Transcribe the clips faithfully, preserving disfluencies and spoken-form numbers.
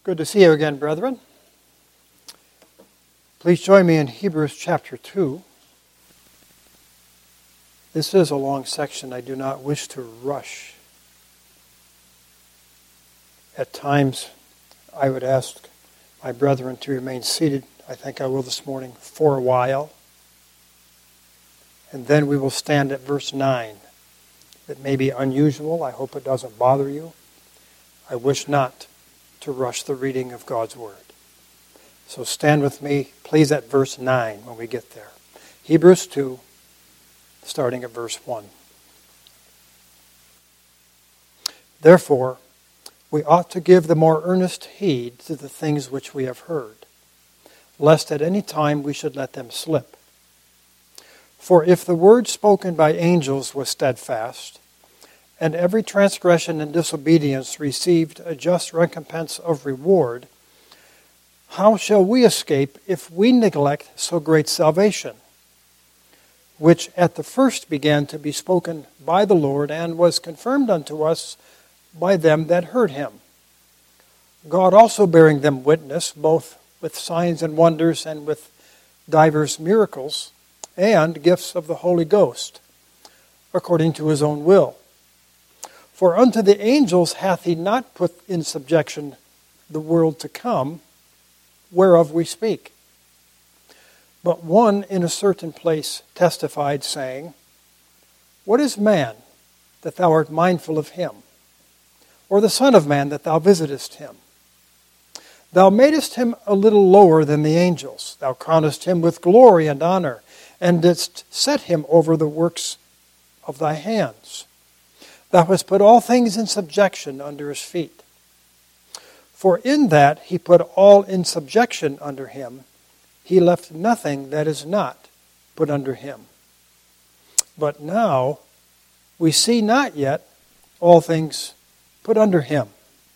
Good to see you again, brethren. Please join me in Hebrews chapter two. This is a long section. I do not wish to rush. At times, I would ask my brethren to remain seated. I think I will this morning for a while. And then we will stand at verse nine. It may be unusual. I hope it doesn't bother you. I wish not to rush the reading of God's Word. So stand with me, please, at verse nine when we get there. Hebrews two, starting at verse one. Therefore, we ought to give the more earnest heed to the things which we have heard, lest at any time we should let them slip. For if the word spoken by angels was steadfast, and every transgression and disobedience received a just recompense of reward, how shall we escape if we neglect so great salvation, which at the first began to be spoken by the Lord and was confirmed unto us by them that heard him? God also bearing them witness, both with signs and wonders and with divers miracles, and gifts of the Holy Ghost, according to his own will. For unto the angels hath he not put in subjection the world to come, whereof we speak. But one in a certain place testified, saying, What is man, that thou art mindful of him? Or the Son of Man, that thou visitest him? Thou madest him a little lower than the angels. Thou crownest him with glory and honor, and didst set him over the works of thy hands. Thou hast put all things in subjection under his feet. For in that he put all in subjection under him, he left nothing that is not put under him. But now we see not yet all things put under him.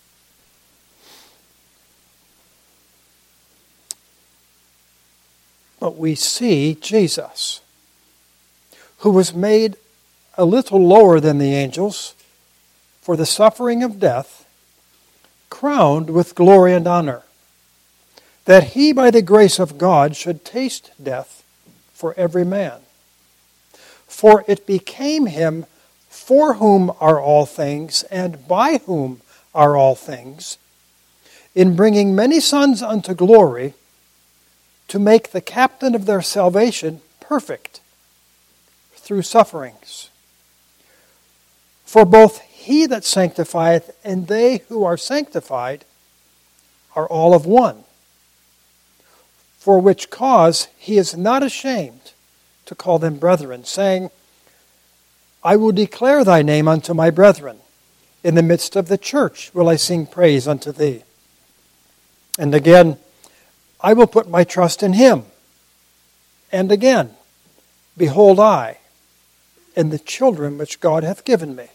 But we see Jesus, who was made a little lower than the angels for the suffering of death, crowned with glory and honor, that he by the grace of God should taste death for every man. For it became him for whom are all things, and by whom are all things, in bringing many sons unto glory, to make the captain of their salvation perfect through sufferings. For both he that sanctifieth and they who are sanctified are all of one. For which cause he is not ashamed to call them brethren, saying, I will declare thy name unto my brethren. In the midst of the church will I sing praise unto thee. And again, I will put my trust in him. And again, behold I, and the children which God hath given me.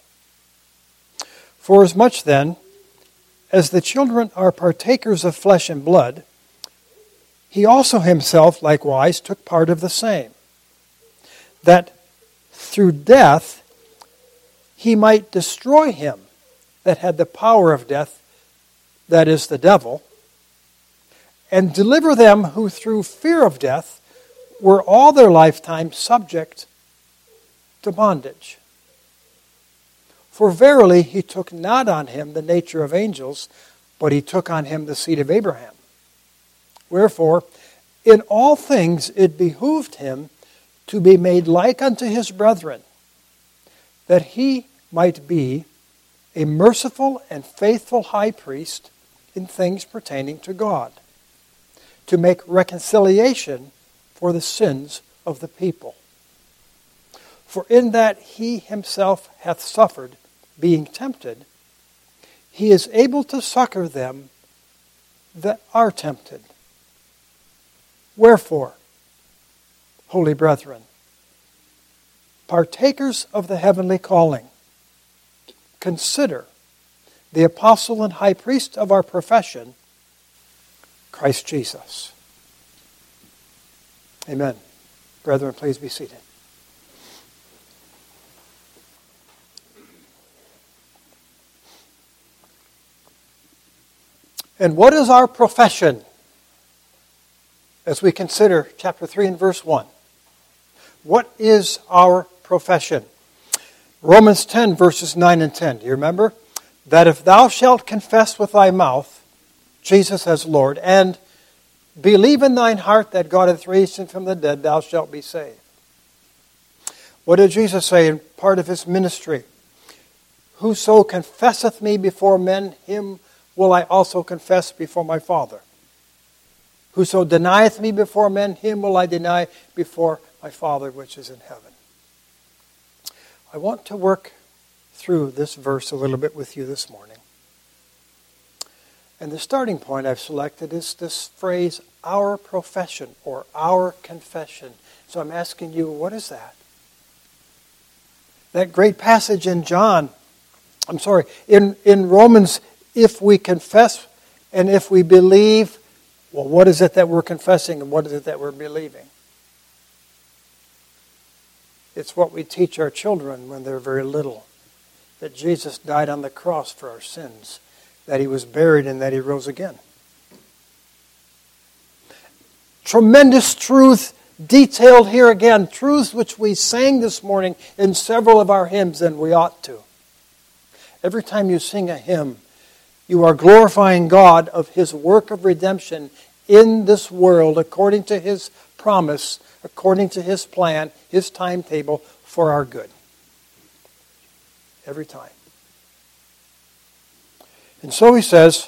Forasmuch then, as the children are partakers of flesh and blood, he also himself likewise took part of the same, that through death he might destroy him that had the power of death, that is, the devil, and deliver them who through fear of death were all their lifetime subject to bondage. For verily he took not on him the nature of angels, but he took on him the seed of Abraham. Wherefore, in all things it behooved him to be made like unto his brethren, that he might be a merciful and faithful high priest in things pertaining to God, to make reconciliation for the sins of the people. For in that he himself hath suffered, being tempted, he is able to succor them that are tempted. Wherefore, holy brethren, partakers of the heavenly calling, consider the apostle and high priest of our profession, Christ Jesus. Amen. Brethren, please be seated. And what is our profession? As we consider chapter three and verse one. What is our profession? Romans ten, verses nine and ten. Do you remember? That if thou shalt confess with thy mouth Jesus as Lord, and believe in thine heart that God hath raised him from the dead, thou shalt be saved. What did Jesus say in part of his ministry? Whoso confesseth me before men, him will I also confess before my Father. Whoso denieth me before men, him will I deny before my Father which is in heaven. I want to work through this verse a little bit with you this morning. And the starting point I've selected is this phrase, our profession, or our confession. So I'm asking you, what is that? That great passage in John, I'm sorry, in, in Romans, if we confess and if we believe, well, what is it that we're confessing and what is it that we're believing? It's what we teach our children when they're very little. That Jesus died on the cross for our sins. That he was buried and that he rose again. Tremendous truth detailed here again. Truths which we sang this morning in several of our hymns, and we ought to. Every time you sing a hymn, you are glorifying God of his work of redemption in this world according to his promise, according to his plan, his timetable for our good. Every time. And so he says,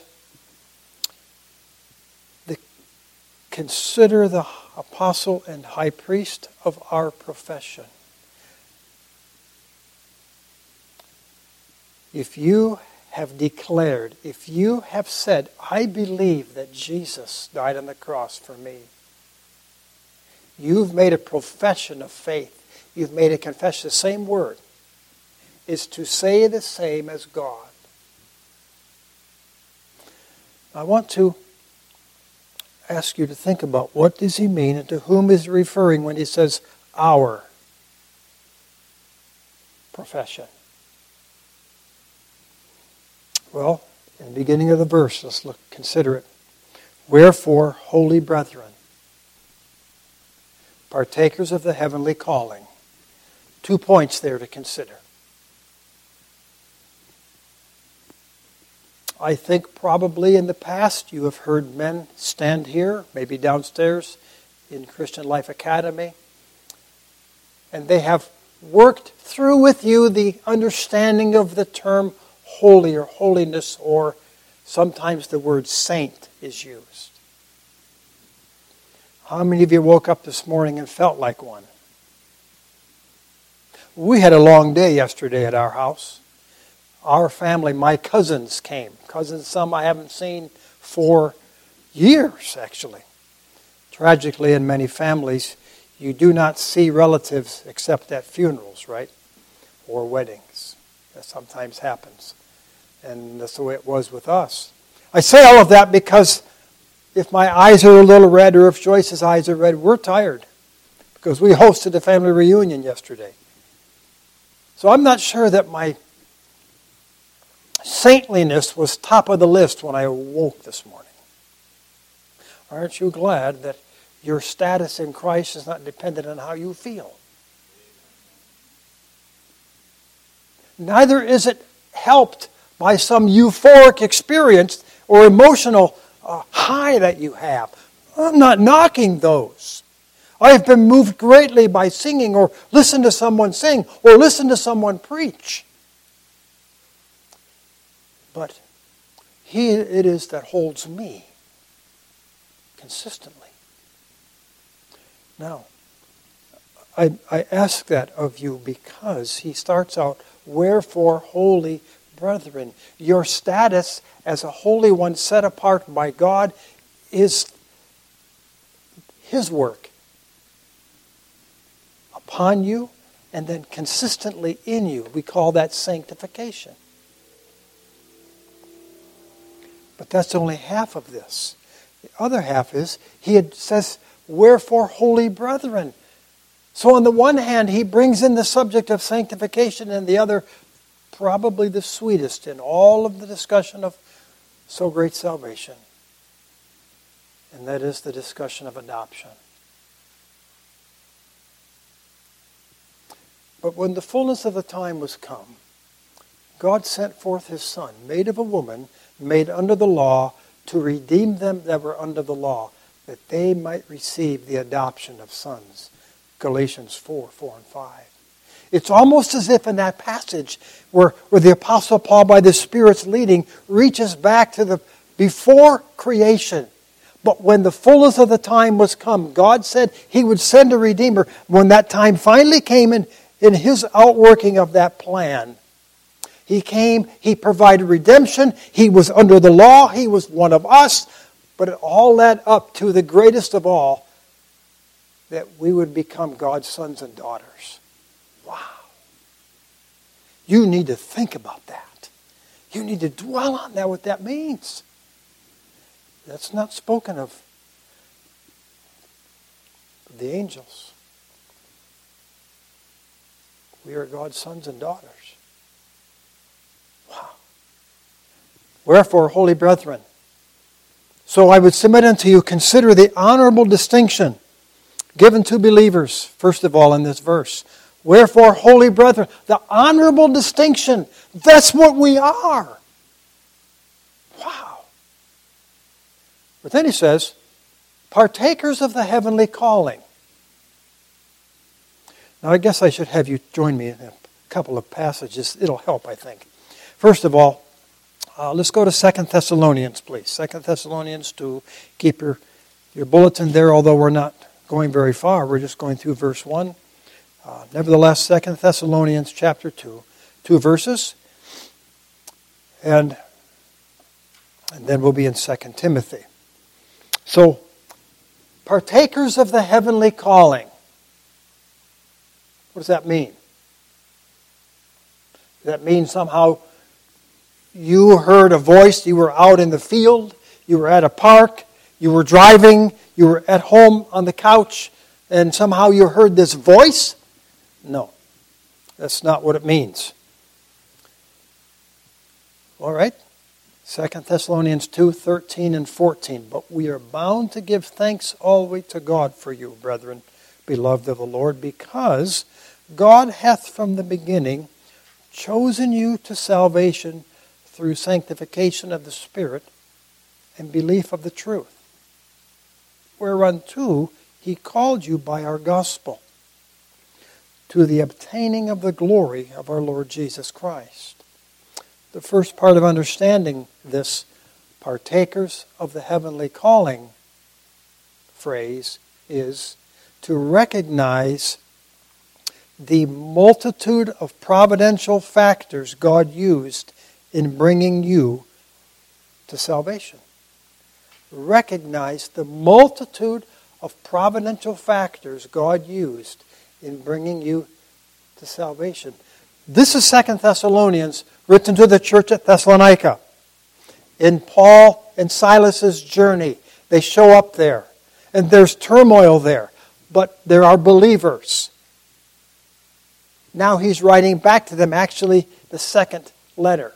the, consider the apostle and high priest of our profession. If you have declared, if you have said, I believe that Jesus died on the cross for me, you've made a profession of faith. You've made a confession. The same word is to say the same as God. I want to ask you to think about what does he mean and to whom is he referring when he says our profession. Well, in the beginning of the verse, let's look, consider it. Wherefore, holy brethren, partakers of the heavenly calling. Two points there to consider. I think probably in the past you have heard men stand here, maybe downstairs in Christian Life Academy, and they have worked through with you the understanding of the term holy or holiness, or sometimes the word saint is used. How many of you woke up this morning and felt like one? We had a long day yesterday at our house. Our family, my cousins came. Cousins, some I haven't seen for years, actually. Tragically, in many families, you do not see relatives except at funerals, right? Or weddings. That sometimes happens. And that's the way it was with us. I say all of that because if my eyes are a little red, or if Joyce's eyes are red, we're tired. Because we hosted a family reunion yesterday. So I'm not sure that my saintliness was top of the list when I awoke this morning. Aren't you glad that your status in Christ is not dependent on how you feel? Neither is it helped by some euphoric experience or emotional uh, high that you have. I'm not knocking those. I have been moved greatly by singing, or listen to someone sing, or listen to someone preach. But He it is that holds me consistently. Now, I, I ask that of you because he starts out, wherefore, holy brethren, your status as a holy one set apart by God is His work upon you and then consistently in you. We call that sanctification. But that's only half of this. The other half is, he had, says, wherefore, holy brethren. So on the one hand, he brings in the subject of sanctification, and the other, probably the sweetest in all of the discussion of so great salvation, and that is the discussion of adoption. But when the fullness of the time was come, God sent forth his Son, made of a woman, made under the law, to redeem them that were under the law, that they might receive the adoption of sons. Galatians four, four and five. It's almost as if in that passage where, where the Apostle Paul, by the Spirit's leading, reaches back to the before creation. But when the fullness of the time was come, God said he would send a Redeemer. When that time finally came in, in his outworking of that plan, he came, he provided redemption, he was under the law, he was one of us, but it all led up to the greatest of all, that we would become God's sons and daughters. Wow. You need to think about that. You need to dwell on that, what that means. That's not spoken of the angels. We are God's sons and daughters. Wow. Wherefore, holy brethren, so I would submit unto you, consider the honorable distinction given to believers, first of all in this verse. Wherefore, holy brethren, the honorable distinction, that's what we are. Wow. But then he says, partakers of the heavenly calling. Now I guess I should have you join me in a couple of passages. It'll help, I think. First of all, uh, let's go to Second Thessalonians, please. Second Thessalonians two. Keep your, your bulletin there, although we're not going very far. We're just going through verse one. Uh, nevertheless, Second Thessalonians chapter two. Two verses. And, and then we'll be in Second Timothy. So, partakers of the heavenly calling. What does that mean? Does that mean somehow you heard a voice, you were out in the field, you were at a park, you were driving, you were at home on the couch, and somehow you heard this voice? No, that's not what it means. All right? Second Thessalonians two, thirteen and fourteen. But we are bound to give thanks always to God for you, brethren, beloved of the Lord, because God hath from the beginning chosen you to salvation through sanctification of the Spirit and belief of the truth, whereunto he called you by our gospel, to the obtaining of the glory of our Lord Jesus Christ. The first part of understanding this partakers of the heavenly calling phrase is to recognize the multitude of providential factors God used in bringing you to salvation. Recognize the multitude of providential factors God used in bringing you to salvation. This is Second Thessalonians, written to the church at Thessalonica. In Paul and Silas's journey, they show up there, and there's turmoil there, but there are believers. Now he's writing back to them, actually, the second letter.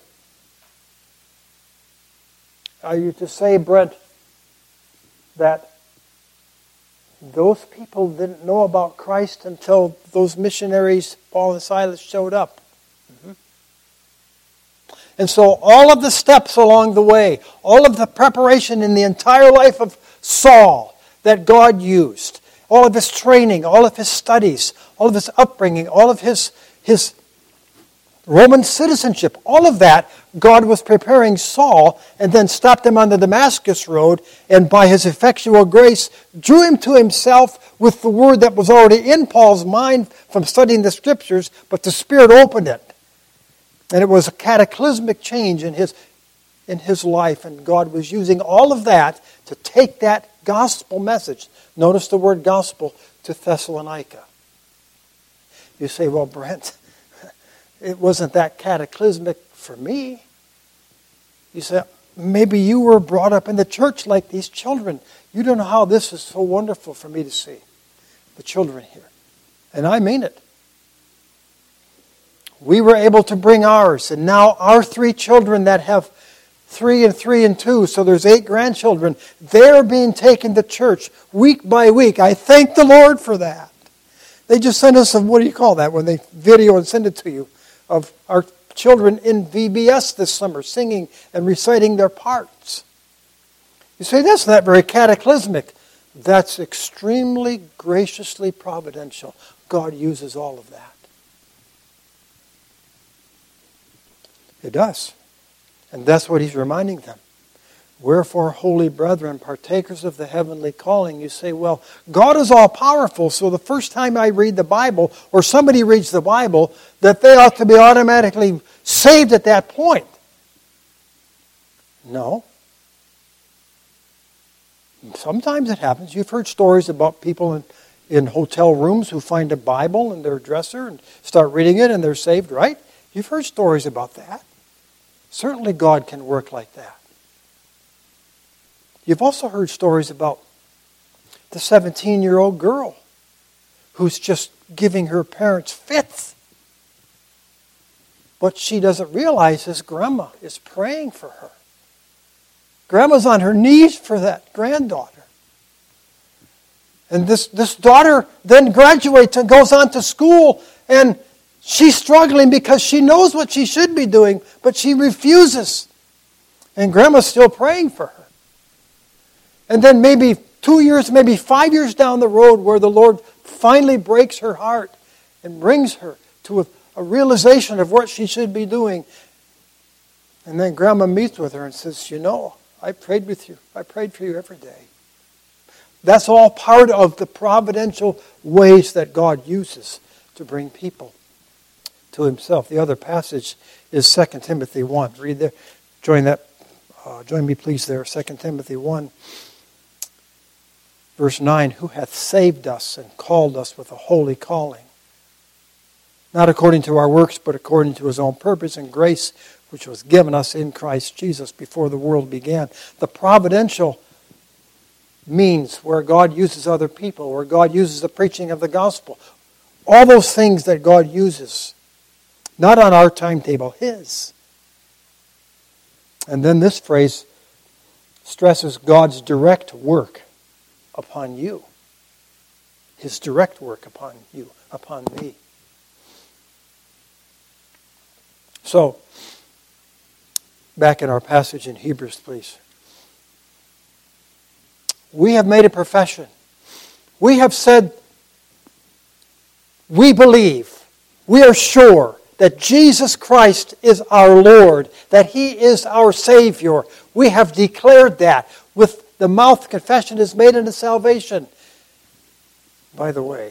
Are you to say, Brent, that those people didn't know about Christ until those missionaries, Paul and Silas, showed up? Mm-hmm. And so all of the steps along the way, all of the preparation in the entire life of Saul that God used, all of his training, all of his studies, all of his upbringing, all of his, his Roman citizenship, all of that, God was preparing Saul and then stopped him on the Damascus road, and by his effectual grace drew him to himself with the word that was already in Paul's mind from studying the Scriptures, but the Spirit opened it. And it was a cataclysmic change in his, in his life, and God was using all of that to take that gospel message. Notice the word gospel, to Thessalonica. You say, well, Brent, it wasn't that cataclysmic for me. You say, maybe you were brought up in the church like these children. You don't know how this is so wonderful for me to see. The children here. And I mean it. We were able to bring ours, and now our three children that have three and three and two, so there's eight grandchildren. They're being taken to church week by week. I thank the Lord for that. They just sent us some, what do you call that, when they video and send it to you, of our children in V B S this summer singing and reciting their parts. You say, that's not very cataclysmic. That's extremely graciously providential. God uses all of that. It does. And that's what he's reminding them. Wherefore, holy brethren, partakers of the heavenly calling, you say, well, God is all-powerful, so the first time I read the Bible, or somebody reads the Bible, that they ought to be automatically saved at that point. No. Sometimes it happens. You've heard stories about people in, in hotel rooms who find a Bible in their dresser and start reading it and they're saved, right? You've heard stories about that. Certainly God can work like that. You've also heard stories about the seventeen-year-old girl who's just giving her parents fits. What she doesn't realize is Grandma is praying for her. Grandma's on her knees for that granddaughter. And this, this daughter then graduates and goes on to school, and she's struggling because she knows what she should be doing, but she refuses. And Grandma's still praying for her. And then maybe two years, maybe five years down the road where the Lord finally breaks her heart and brings her to a, a realization of what she should be doing. And then Grandma meets with her and says, you know, I prayed with you. I prayed for you every day. That's all part of the providential ways that God uses to bring people to himself. The other passage is Second Timothy one. Read there. Join that. Uh, join me please there. Second Timothy one. Verse nine, who hath saved us and called us with a holy calling, not according to our works, but according to his own purpose and grace, which was given us in Christ Jesus before the world began. The providential means where God uses other people, where God uses the preaching of the gospel. All those things that God uses, not on our timetable, his. And then this phrase stresses God's direct work upon you. His direct work upon you, upon me. So, back in our passage in Hebrews, please. We have made a profession. We have said, we believe, we are sure that Jesus Christ is our Lord, that he is our Savior. We have declared that. With the mouth, confession is made unto salvation. By the way,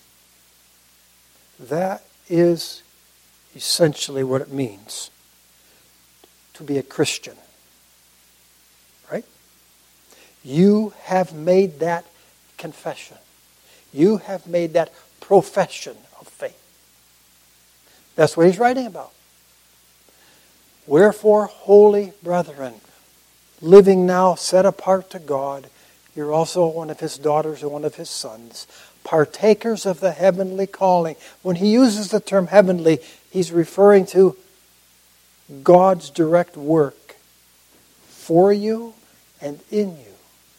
that is essentially what it means to be a Christian. Right? You have made that confession. You have made that profession of faith. That's what he's writing about. Wherefore, holy brethren, living now set apart to God, you're also one of his daughters and one of his sons, partakers of the heavenly calling. When he uses the term heavenly, he's referring to God's direct work for you and in you.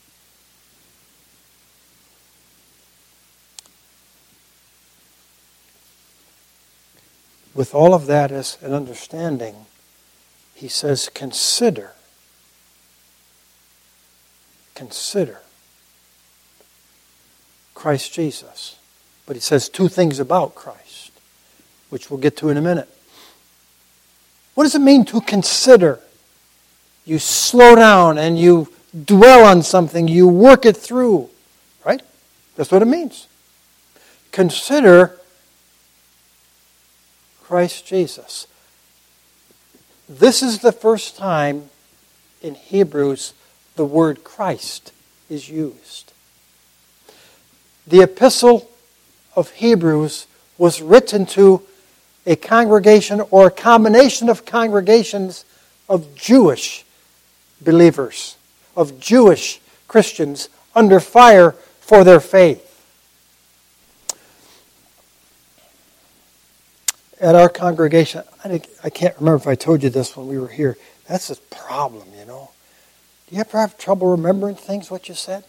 With all of that as an understanding, he says, consider. Consider Christ Jesus. But he says two things about Christ, which we'll get to in a minute. What does it mean to consider? You slow down and you dwell on something, you work it through, right? That's what it means. Consider Christ Jesus. This is the first time in Hebrews the word Christ is used. The epistle of Hebrews was written to a congregation or a combination of congregations of Jewish believers, of Jewish Christians under fire for their faith. At our congregation, I, think, I can't remember if I told you this when we were here, That's the problem, you know. Do you ever have trouble remembering things, what you said?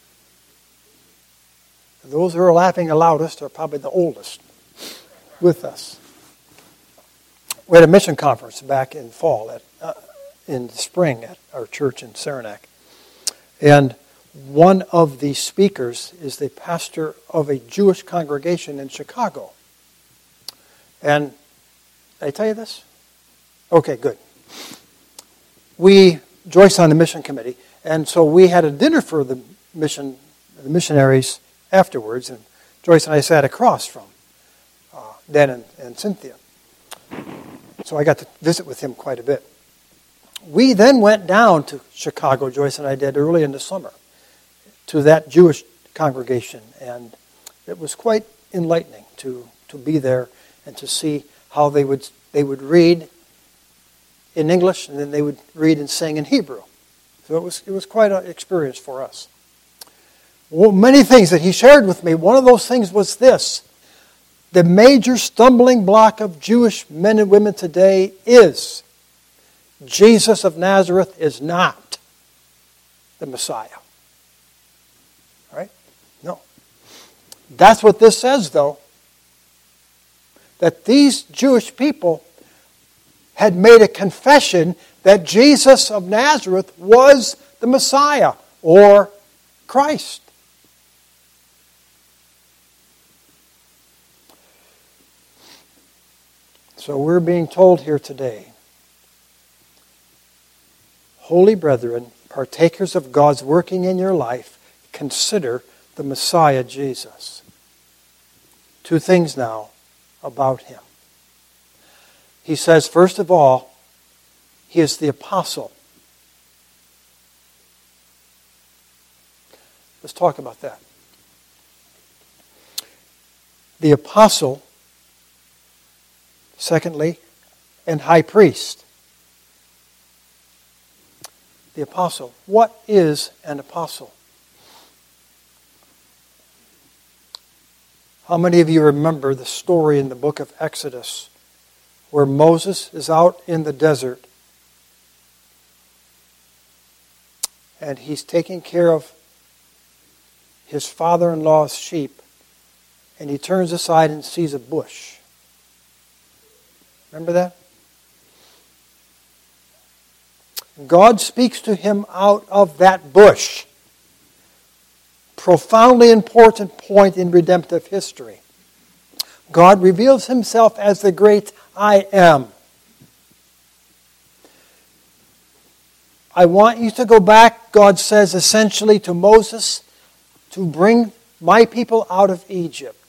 Those who are laughing the loudest are probably the oldest with us. We had a mission conference back in fall, at, uh, in the spring at our church in Saranac. And one of the speakers is the pastor of a Jewish congregation in Chicago. And did I tell you this? Okay, good. We, Joyce on the mission committee, and so we had a dinner for the mission, the missionaries afterwards, and Joyce and I sat across from uh, Dan and, and Cynthia. So I got to visit with him quite a bit. We then went down to Chicago, Joyce and I did, early in the summer, to that Jewish congregation, and it was quite enlightening to, to be there and to see how they would they would read in English, and then they would read and sing in Hebrew. So it was it was quite an experience for us. Well, many things that he shared with me. One of those things was this: the major stumbling block of Jewish men and women today is Jesus of Nazareth is not the Messiah. All right? No. That's what this says, though. That these Jewish people had made a confession that Jesus of Nazareth was the Messiah or Christ. So we're being told here today, holy brethren, partakers of God's working in your life, consider the Messiah Jesus. Two things now about him. He says, first of all, he is the apostle. Let's talk about that. The apostle, secondly, and high priest. The apostle. What is an apostle? How many of you remember the story in the book of Exodus where Moses is out in the desert and he's taking care of his father-in-law's sheep, and he turns aside and sees a bush? Remember that? God speaks to him out of that bush. Profoundly important point in redemptive history. God reveals himself as the great I am. I want you to go back, God says essentially to Moses, to bring my people out of Egypt.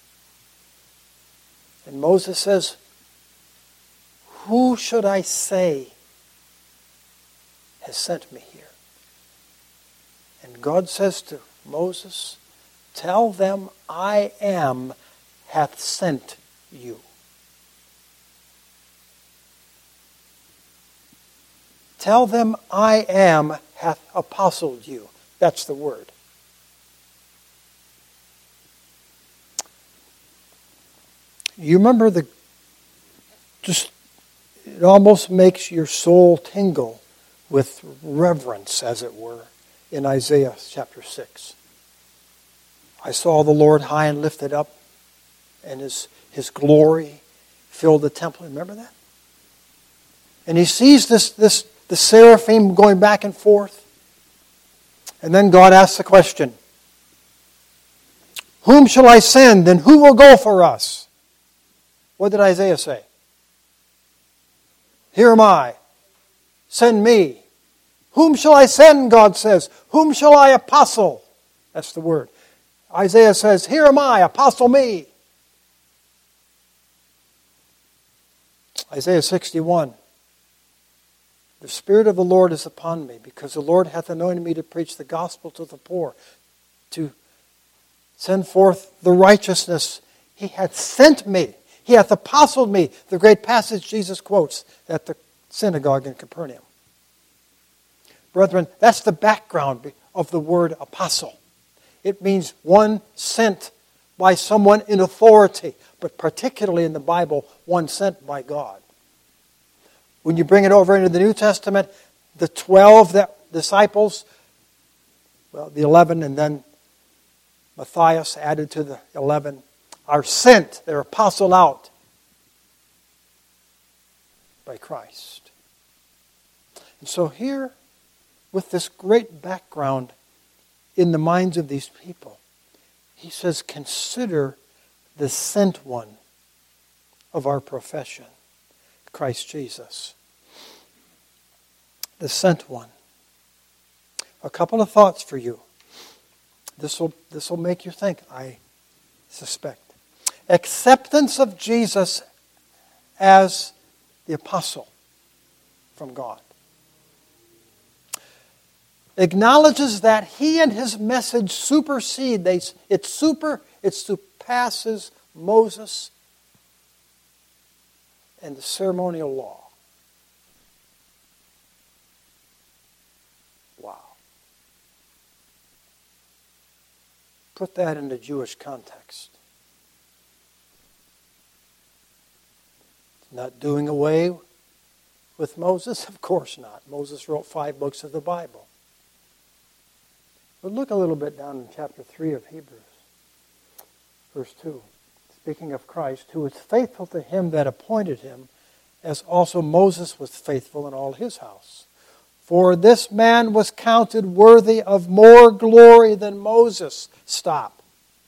And Moses says, who should I say has sent me here? And God says to Moses, tell them I am hath sent you. Tell them I am hath apostled you. That's the word. You remember the, just, it almost makes your soul tingle with reverence, as it were, in Isaiah chapter six. I saw the Lord high and lifted up, and his, his glory filled the temple. Remember that? And he sees this, this the seraphim going back and forth. And then God asks the question, whom shall I send, and who will go for us? What did Isaiah say? Here am I. Send me. Whom shall I send, God says. Whom shall I apostle? That's the word. Isaiah says, here am I, apostle me. Isaiah sixty-one. The Spirit of the Lord is upon me, because the Lord hath anointed me to preach the gospel to the poor, to send forth the righteousness. He hath sent me. He hath apostled me. The great passage Jesus quotes at the synagogue in Capernaum. Brethren, that's the background of the word apostle. It means one sent by someone in authority, but particularly in the Bible, one sent by God. When you bring it over into the New Testament, the twelve that disciples, well, the eleven and then Matthias added to the eleven, are sent, they're apostled out by Christ. And so here, with this great background in the minds of these people, he says, consider the sent one of our profession, Christ Jesus. The sent one. A couple of thoughts for you. This will, this will make you think, I suspect. Acceptance of Jesus as the apostle from God. Acknowledges that he and his message supersede, they, it, super, it surpasses Moses and the ceremonial law. Wow. Put that in the Jewish context. Not doing away with Moses? Of course not. Moses wrote five books of the Bible. But look a little bit down in chapter three of Hebrews, verse two. Speaking of Christ, who was faithful to him that appointed him, as also Moses was faithful in all his house. For this man was counted worthy of more glory than Moses. Stop.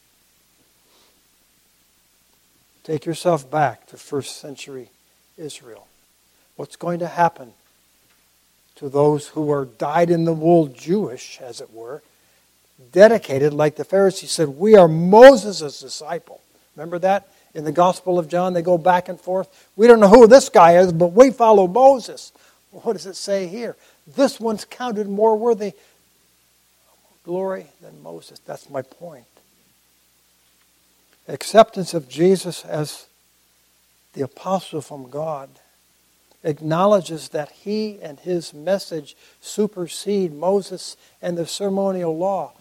Take yourself back to first century Israel. What's going to happen to those who are dyed-in-the-wool Jewish, as it were, dedicated, like the Pharisees said, we are Moses' disciple. Remember that? In the Gospel of John, they go back and forth. We don't know who this guy is, but we follow Moses. Well, what does it say here? This one's counted more worthy of glory than Moses. That's my point. Acceptance of Jesus as the apostle from God acknowledges that he and his message supersede Moses and the ceremonial law.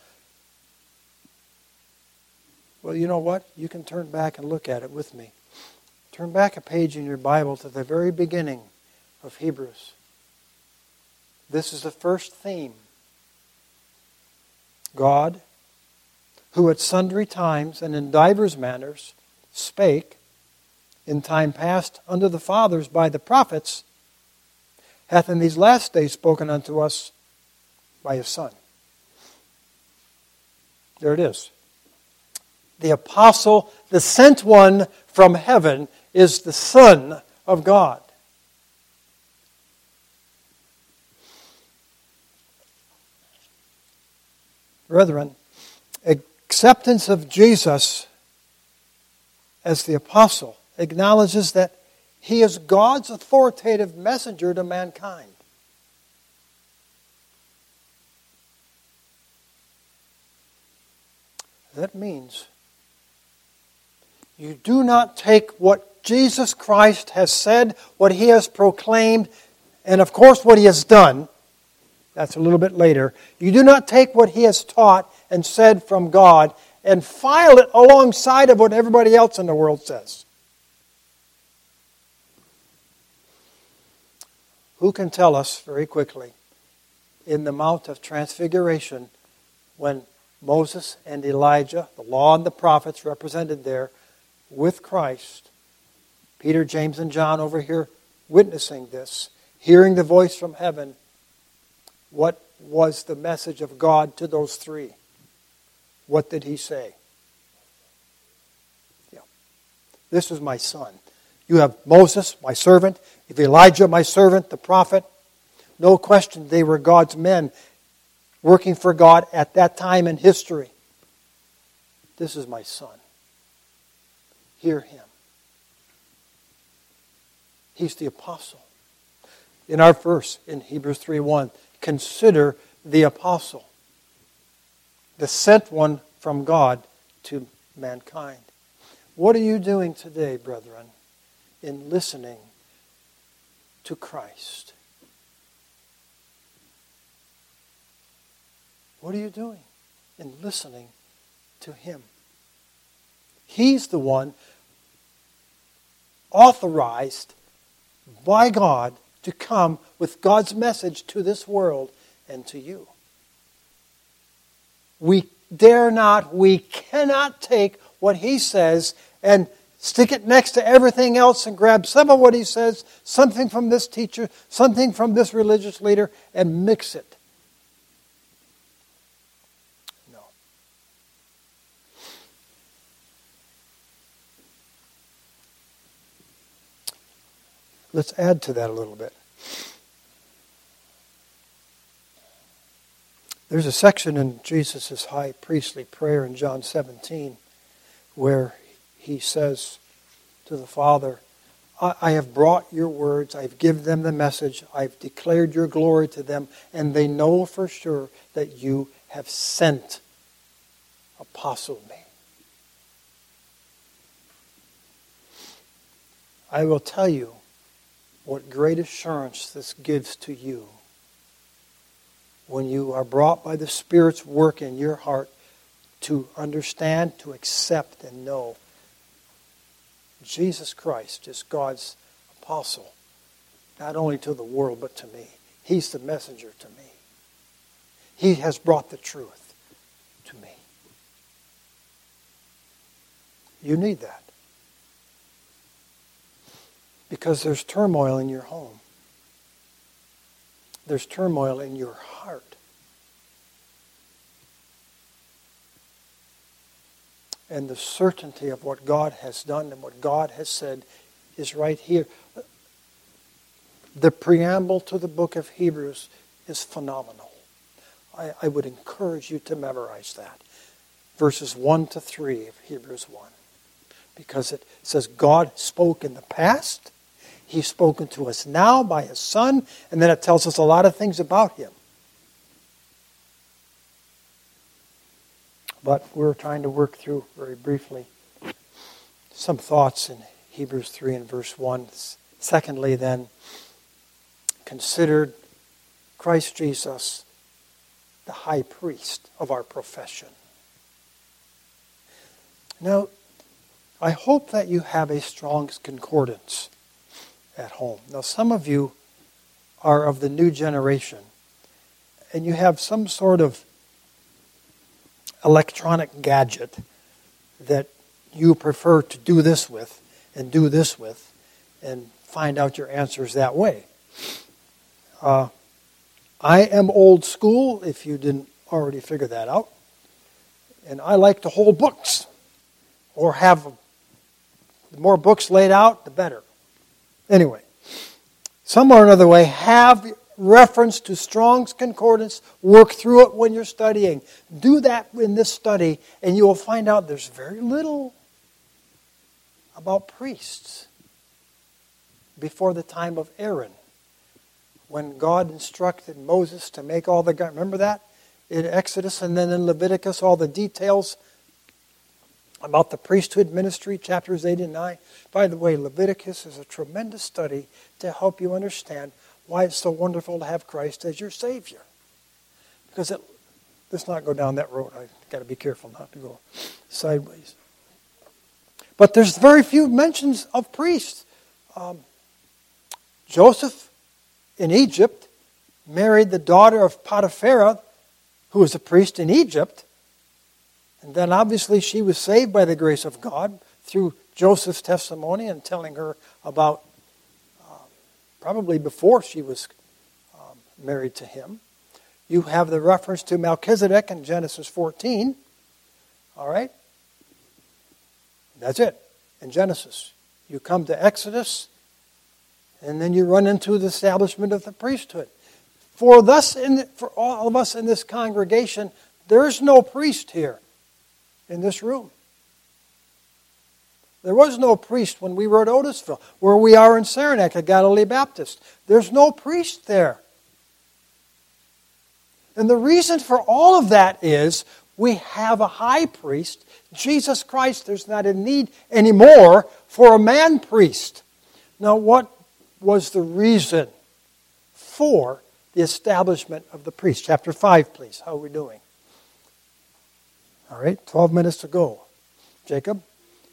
Well, you know what? You can turn back and look at it with me. Turn back a page in your Bible to the very beginning of Hebrews. This is the first theme. God, who at sundry times and in divers manners spake in time past unto the fathers by the prophets, hath in these last days spoken unto us by his Son. There it is. The apostle, the sent one from heaven, is the Son of God. Brethren, acceptance of Jesus as the apostle acknowledges that he is God's authoritative messenger to mankind. That means you do not take what Jesus Christ has said, what he has proclaimed, and of course what he has done. That's a little bit later. You do not take what he has taught and said from God and file it alongside of what everybody else in the world says. Who can tell us very quickly, in the Mount of Transfiguration, when Moses and Elijah, the law and the prophets represented there, with Christ, Peter, James, and John over here witnessing this, hearing the voice from heaven, what was the message of God to those three? What did he say? Yeah. This is my son. You have Moses, my servant. You have Elijah, my servant, the prophet. No question, they were God's men working for God at that time in history. This is my son. Hear him. He's the apostle. In our verse, in Hebrews three one, consider the apostle, the sent one from God to mankind. What are you doing today, brethren, in listening to Christ? What are you doing in listening to him? He's the one authorized by God to come with God's message to this world and to you. We dare not, we cannot take what He says and stick it next to everything else and grab some of what He says, something from this teacher, something from this religious leader, and mix it. No. Let's add to that a little bit. There's a section in Jesus' high priestly prayer in John seventeen where He says to the Father, I, I have brought your words, I've given them the message, I've declared your glory to them, and they know for sure that you have sent apostle me. I will tell you what great assurance this gives to you when you are brought by the Spirit's work in your heart to understand, to accept, and know Jesus Christ is God's apostle, not only to the world, but to me. He's the messenger to me. He has brought the truth to me. You need that. Because there's turmoil in your home. There's turmoil in your heart. And the certainty of what God has done and what God has said is right here. The preamble to the book of Hebrews is phenomenal. I, I would encourage you to memorize that. Verses one to three of Hebrews one. Because it says God spoke in the past. He's spoken to us now by His Son. And then it tells us a lot of things about Him. But we're trying to work through, very briefly, some thoughts in Hebrews three and verse one. Secondly, then, consider Christ Jesus the high priest of our profession. Now, I hope that you have a strong concordance at home. Now, some of you are of the new generation, and you have some sort of electronic gadget that you prefer to do this with and do this with and find out your answers that way. Uh, I am old school, if you didn't already figure that out, and I like to hold books or have the more books laid out, the better. Anyway, some or another way, have reference to Strong's Concordance. Work through it when you're studying. Do that in this study, and you will find out there's very little about priests before the time of Aaron, when God instructed Moses to make all the... Remember that? In Exodus and then in Leviticus, all the details about the priesthood ministry, chapters eight and nine. By the way, Leviticus is a tremendous study to help you understand why it's so wonderful to have Christ as your Savior. Because it, let's not go down that road. I've got to be careful not to go sideways. But there's very few mentions of priests. Um, Joseph in Egypt married the daughter of Potiphar, who was a priest in Egypt. And then obviously she was saved by the grace of God through Joseph's testimony and telling her about probably before she was um, married to him. You have the reference to Melchizedek in Genesis fourteen. All right? That's it. In Genesis. You come to Exodus, and then you run into the establishment of the priesthood. For thus, in, for all of us in this congregation, there's no priest here in this room. There was no priest when we were at Otisville, where we are in Saranac at Galilee Baptist. There's no priest there. And the reason for all of that is we have a high priest, Jesus Christ. There's not a need anymore for a man priest. Now, what was the reason for the establishment of the priest? Chapter five, please. How are we doing? All right, twelve minutes to go. Jacob?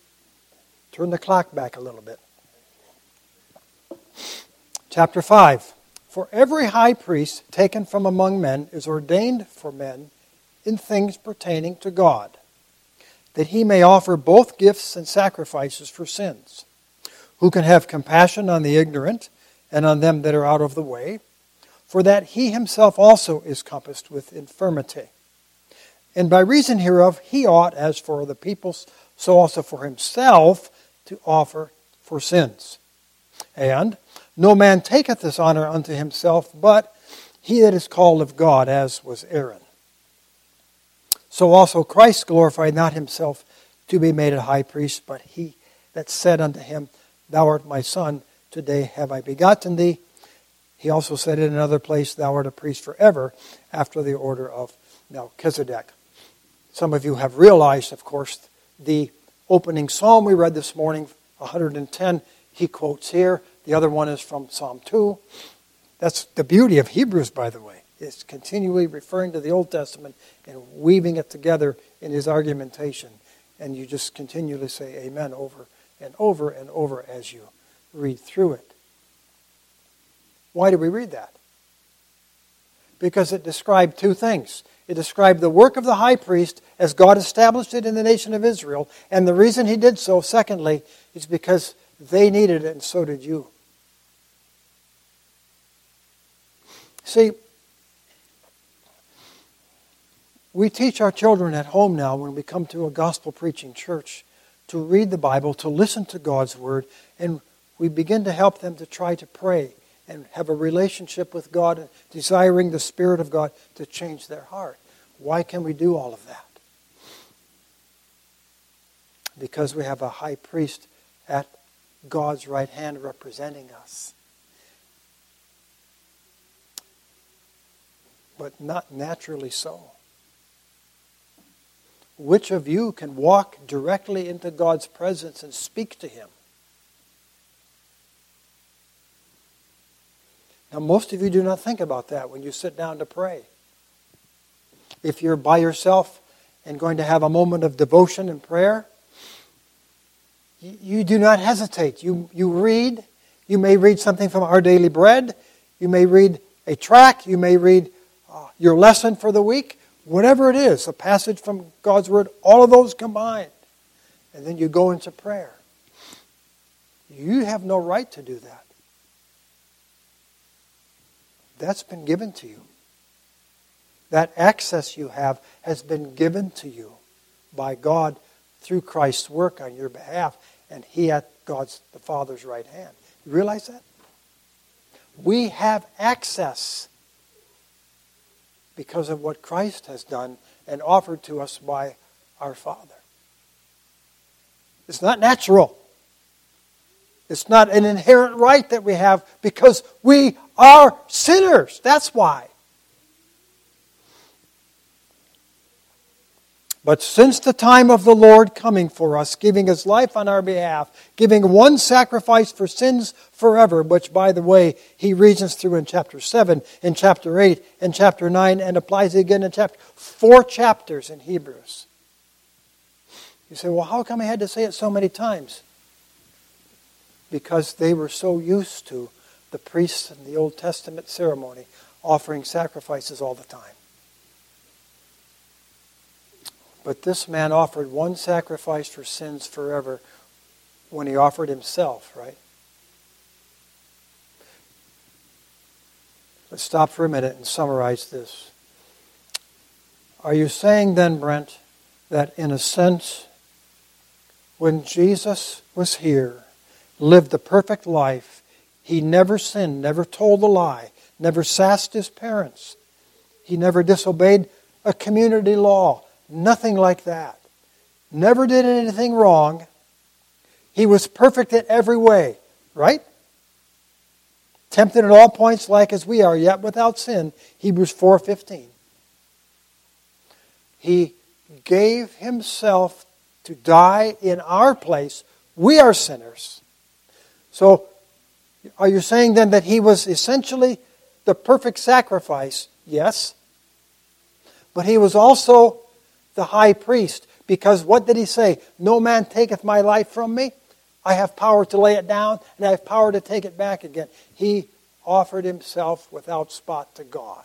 Turn the clock back a little bit. Chapter five. For every high priest taken from among men is ordained for men in things pertaining to God, that he may offer both gifts and sacrifices for sins, who can have compassion on the ignorant and on them that are out of the way, for that he himself also is compassed with infirmity. And by reason hereof he ought, as for the people, so also for himself, to offer for sins. And no man taketh this honor unto himself, but he that is called of God, as was Aaron. So also Christ glorified not himself to be made a high priest, but he that said unto him, Thou art my son, today have I begotten thee. He also said in another place, Thou art a priest forever, after the order of Melchizedek. Some of you have realized, of course, the opening psalm we read this morning, one hundred ten, he quotes here. The other one is from Psalm two. That's the beauty of Hebrews, by the way. It's continually referring to the Old Testament and weaving it together in his argumentation. And you just continually say amen over and over and over as you read through it. Why do we read that? Because it described two things. It described the work of the high priest as God established it in the nation of Israel. And the reason he did so, secondly, is because they needed it and so did you. See, we teach our children at home now when we come to a gospel preaching church to read the Bible, to listen to God's Word, and we begin to help them to try to pray and have a relationship with God, and desiring the Spirit of God to change their heart. Why can we do all of that? Because we have a high priest at God's right hand representing us. But not naturally so. Which of you can walk directly into God's presence and speak to Him? Now, most of you do not think about that when you sit down to pray. If you're by yourself and going to have a moment of devotion and prayer, you do not hesitate. You, you read. You may read something from Our Daily Bread. You may read a tract. You may read uh, your lesson for the week. Whatever it is, a passage from God's Word, all of those combined. And then you go into prayer. You have no right to do that. That's been given to you. That access you have has been given to you by God through Christ's work on your behalf, and He at God's, the Father's right hand. You realize that? We have access because of what Christ has done and offered to us by our Father. It's not natural. It's not an inherent right that we have because we are sinners. That's why. But since the time of the Lord coming for us, giving His life on our behalf, giving one sacrifice for sins forever, which, by the way, He reasons through in chapter seven, in chapter eight, in chapter nine, and applies again in chapter four chapters in Hebrews. You say, well, how come He had to say it so many times? Because they were so used to the priests in the Old Testament ceremony offering sacrifices all the time. But this man offered one sacrifice for sins forever when he offered himself, right? Let's stop for a minute and summarize this. Are you saying then, Brent, that in a sense, when Jesus was here, lived the perfect life, He never sinned, never told a lie, never sassed His parents, He never disobeyed a community law, nothing like that. Never did anything wrong. He was perfect in every way, right? Tempted at all points like as we are, yet without sin, Hebrews four fifteen. He gave Himself to die in our place. We are sinners. So, are you saying then that He was essentially the perfect sacrifice? Yes. But He was also the high priest. Because what did He say? No man taketh my life from me. I have power to lay it down and I have power to take it back again. He offered himself without spot to God.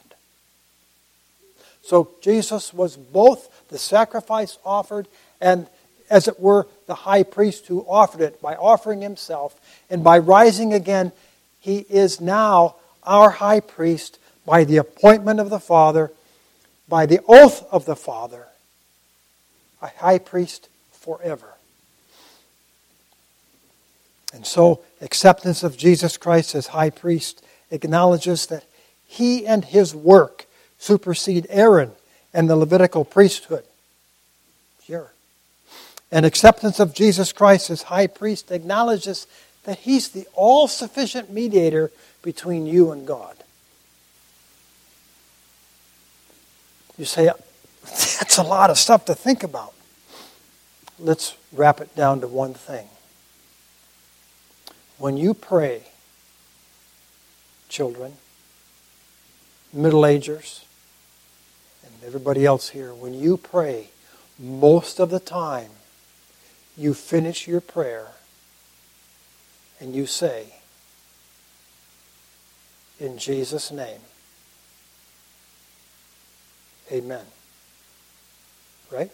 So Jesus was both the sacrifice offered and, as it were, the high priest who offered it by offering himself. And by rising again, he is now our high priest by the appointment of the Father, by the oath of the Father, a high priest forever. And so, acceptance of Jesus Christ as high priest acknowledges that he and his work supersede Aaron and the Levitical priesthood. Sure. And acceptance of Jesus Christ as high priest acknowledges that he's the all-sufficient mediator between you and God. You say, that's a lot of stuff to think about. Let's wrap it down to one thing. When you pray, children, middle-agers, and everybody else here, when you pray, most of the time, you finish your prayer and you say, in Jesus' name, amen. Right?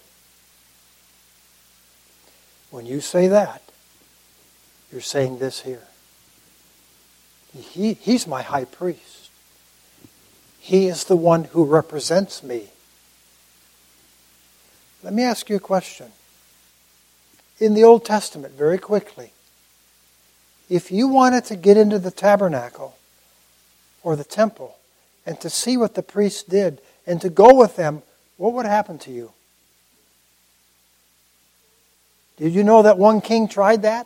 When you say that, you're saying this here. He, he's my high priest. He is the one who represents me. Let me ask you a question. In the Old Testament, very quickly, if you wanted to get into the tabernacle or the temple and to see what the priests did and to go with them, what would happen to you? Did you know that one king tried that?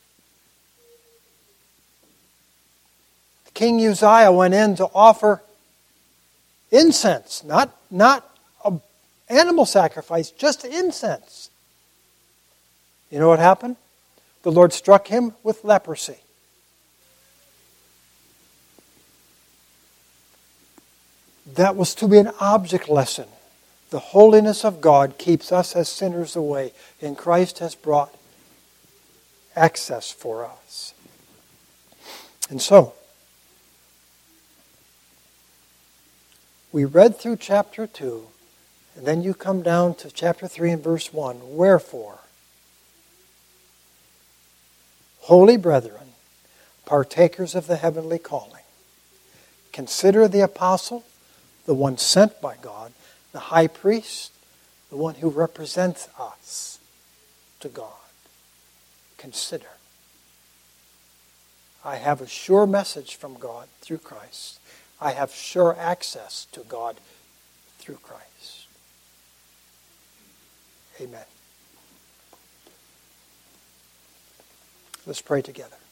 King Uzziah went in to offer incense, not, not an animal sacrifice, just incense. You know what happened? The Lord struck him with leprosy. That was to be an object lesson. The holiness of God keeps us as sinners away, and Christ has brought access for us. And so, we read through chapter two, and then you come down to chapter three and verse one. Wherefore, holy brethren, partakers of the heavenly calling, consider the apostle, the one sent by God, the high priest, the one who represents us to God. Consider. I have a sure message from God through Christ. I have sure access to God through Christ. Amen. Let's pray together.